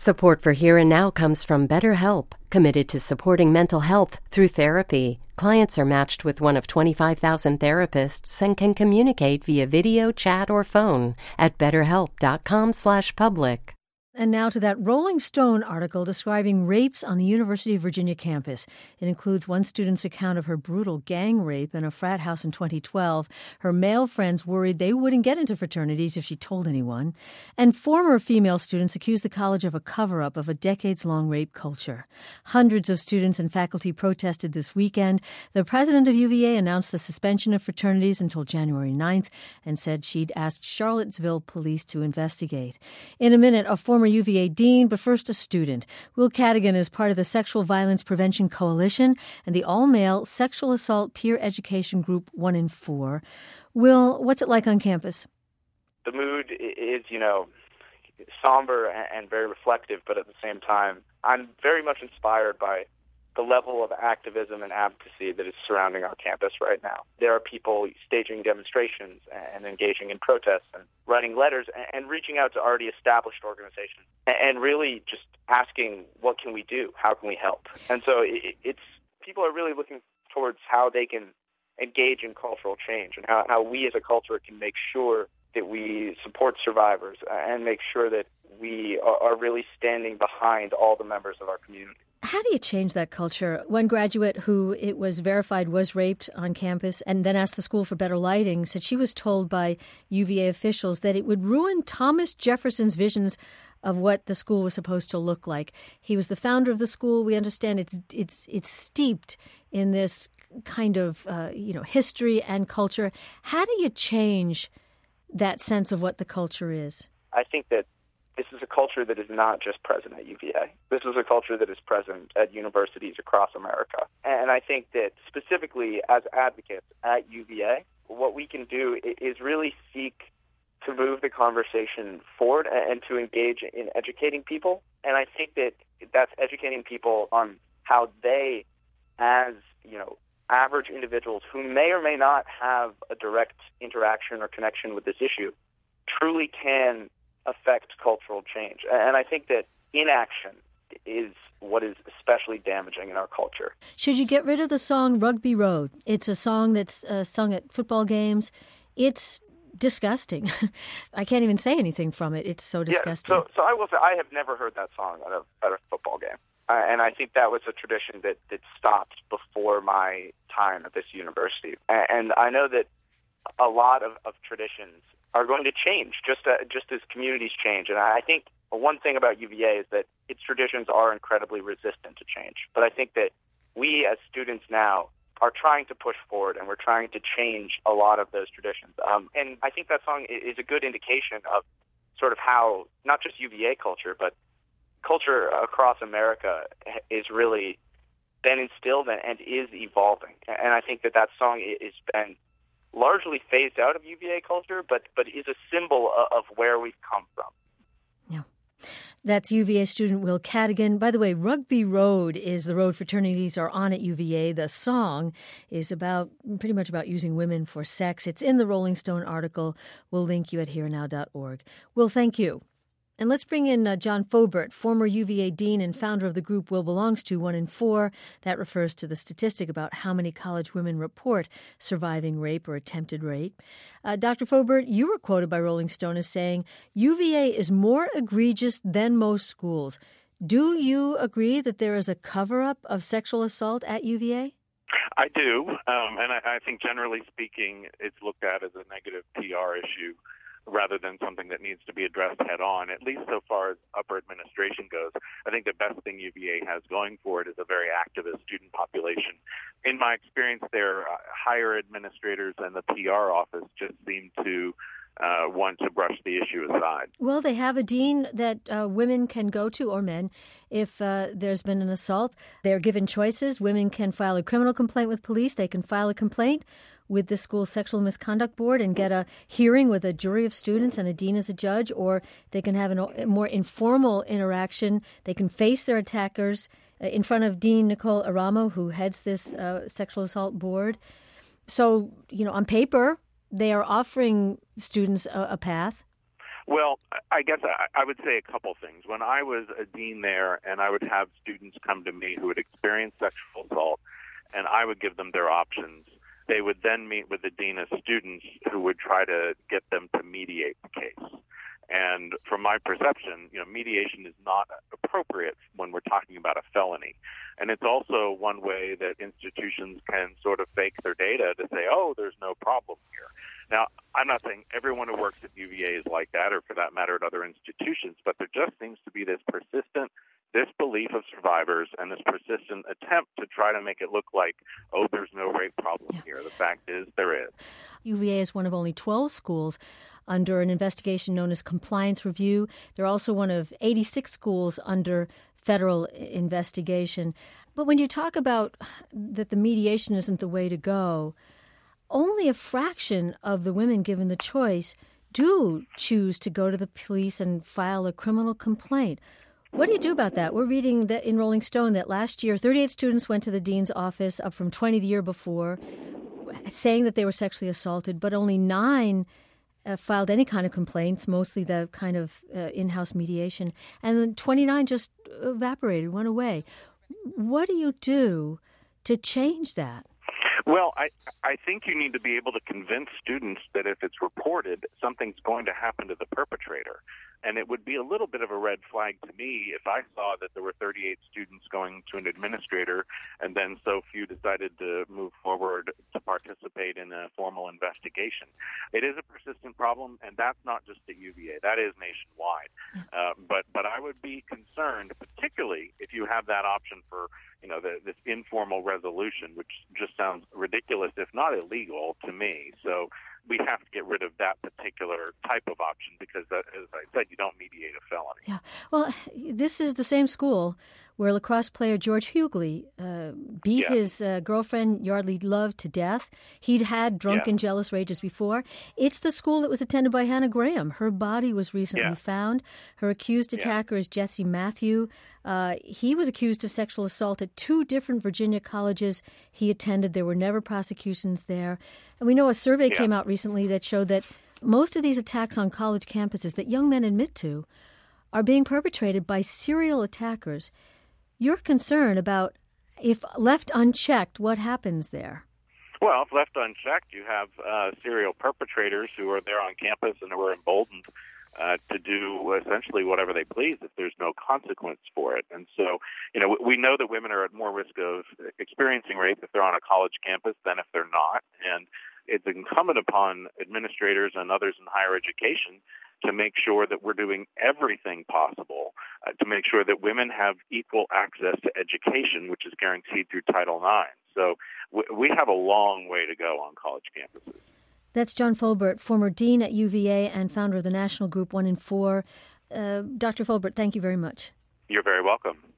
Support for Here and Now comes from BetterHelp, committed to supporting mental health through therapy. Clients are matched with one of 25,000 therapists and can communicate via video, chat, or phone at betterhelp.com/public. And now to that Rolling Stone article describing rapes on the University of Virginia campus. It includes one student's account of her brutal gang rape in a frat house in 2012. Her male friends worried they wouldn't get into fraternities if she told anyone. And former female students accused the college of a cover-up of a decades-long rape culture. Hundreds of students and faculty protested this weekend. The president of UVA announced the suspension of fraternities until January 9th and said she'd asked Charlottesville police to investigate. In a minute, a former UVA dean, but first a student. Will Cadigan is part of the Sexual Violence Prevention Coalition and the all-male sexual assault peer education group 1 in 4. Will, what's it like on campus? The mood is, somber and very reflective, but at the same time, I'm very much inspired by the level of activism and advocacy that is surrounding our campus right now. There are people staging demonstrations and engaging in protests and writing letters and reaching out to already established organizations and really just asking, what can we do? How can we help? And so it's people are really looking towards how they can engage in cultural change and how we as a culture can make sure that we support survivors and make sure that we are really standing behind all the members of our community. How do you change that culture? One graduate who it was verified was raped on campus and then asked the school for better lighting said she was told by UVA officials that it would ruin Thomas Jefferson's visions of what the school was supposed to look like. He was the founder of the school. We understand it's steeped in this kind of history and culture. How do you change that sense of what the culture is? I think that this is a culture that is not just present at UVA. This is a culture that is present at universities across America. And I think that specifically as advocates at UVA, what we can do is really seek to move the conversation forward and to engage in educating people. And I think that that's educating people on how they, as, average individuals who may or may not have a direct interaction or connection with this issue, truly can affect cultural change. And I think that inaction is what is especially damaging in our culture. Should you get rid of the song Rugby Road? It's a song that's sung at football games. It's disgusting. I can't even say anything from it. It's so disgusting. Yeah, so I will say I have never heard that song at a football game. And I think that was a tradition that stopped before my time at this university. And I know that a lot of traditions are going to change just as communities change. And I think one thing about UVA is that its traditions are incredibly resistant to change. But I think that we as students now are trying to push forward and we're trying to change a lot of those traditions. And I think that song is a good indication of sort of how not just UVA culture, but culture across America is really been instilled and is evolving. And I think that song has been largely phased out of UVA culture, but is a symbol of where we've come from. Yeah. That's UVA student Will Cadigan. By the way, Rugby Road is the road fraternities are on at UVA. The song is pretty much about using women for sex. It's in the Rolling Stone article. We'll link you at herenow.org. Will, thank you. And let's bring in John Faubert, former UVA dean and founder of the group Will belongs to, 1 in 4. That refers to the statistic about how many college women report surviving rape or attempted rape. Dr. Faubert, you were quoted by Rolling Stone as saying, UVA is more egregious than most schools. Do you agree that there is a cover-up of sexual assault at UVA? I do, and I think generally speaking, it's looked at as a negative PR issue rather than something that needs to be addressed head-on, at least so far as upper administration goes. I think the best thing UVA has going for it is a very activist student population. In my experience, their higher administrators and the PR office just seem to want to brush the issue aside. Well, they have a dean that women can go to, or men, if there's been an assault. They're given choices. Women can file a criminal complaint with police. They can file a complaint with the school's sexual misconduct board and get a hearing with a jury of students and a dean as a judge, or they can have a more informal interaction. They can face their attackers in front of Dean Nicole Aramo, who heads this sexual assault board. So, on paper, they are offering students a path. Well, I guess I would say a couple things. When I was a dean there, and I would have students come to me who had experienced sexual assault, and I would give them their options, they would then meet with the dean of students who would try to get them to mediate the case. And from my perception, mediation is not appropriate when we're talking about a felony. And it's also one way that institutions can sort of fake their data to say, oh, there's no problem here. Now, I'm not saying everyone who works at UVA is like that, or for that matter at other institutions, but there just seems to be this persistent disbelief of survivors and this persistent attempt to try to make it look like, oh, there's no rape problem here. The fact is there is. UVA is one of only 12 schools under an investigation known as compliance review. They're also one of 86 schools under federal investigation. But when you talk about that the mediation isn't the way to go, only a fraction of the women given the choice do choose to go to the police and file a criminal complaint. What do you do about that? We're reading that in Rolling Stone that last year 38 students went to the dean's office, up from 20 the year before, saying that they were sexually assaulted, but only 9 filed any kind of complaints, mostly the kind of in-house mediation, and then 29 just evaporated, went away. What do you do to change that? Well, I think you need to be able to convince students that if it's reported, something's going to happen to the perpetrator. And it would be a little bit of a red flag to me if I saw that there were 38 students going to an administrator and then so few decided to move forward to participate in a formal investigation. It is a persistent problem, and that's not just at UVA. That is nationwide. But I would be concerned, particularly if you have that option for this informal resolution, which just sounds ridiculous, if not illegal, to me. So we have to get rid of that particular type of option because, as I said, you don't mediate a felony. Yeah. Well, this is the same school where lacrosse player George Hughley beat his girlfriend, Yardley Love, to death. He'd had drunken, jealous rages before. It's the school that was attended by Hannah Graham. Her body was recently found. Her accused attacker is Jesse Matthew. He was accused of sexual assault at 2 different Virginia colleges he attended. There were never prosecutions there. And we know a survey came out recently that showed that most of these attacks on college campuses that young men admit to are being perpetrated by serial attackers. You're concerned about, if left unchecked, what happens there? Well, if left unchecked, you have serial perpetrators who are there on campus and who are emboldened to do essentially whatever they please if there's no consequence for it. And so, we know that women are at more risk of experiencing rape if they're on a college campus than if they're not. And it's incumbent upon administrators and others in higher education to make sure that we're doing everything possible to make sure that women have equal access to education, which is guaranteed through Title IX. So we have a long way to go on college campuses. That's John Folbert, former dean at UVA and founder of the national group 1 in 4. Dr. Folbert, thank you very much. You're very welcome.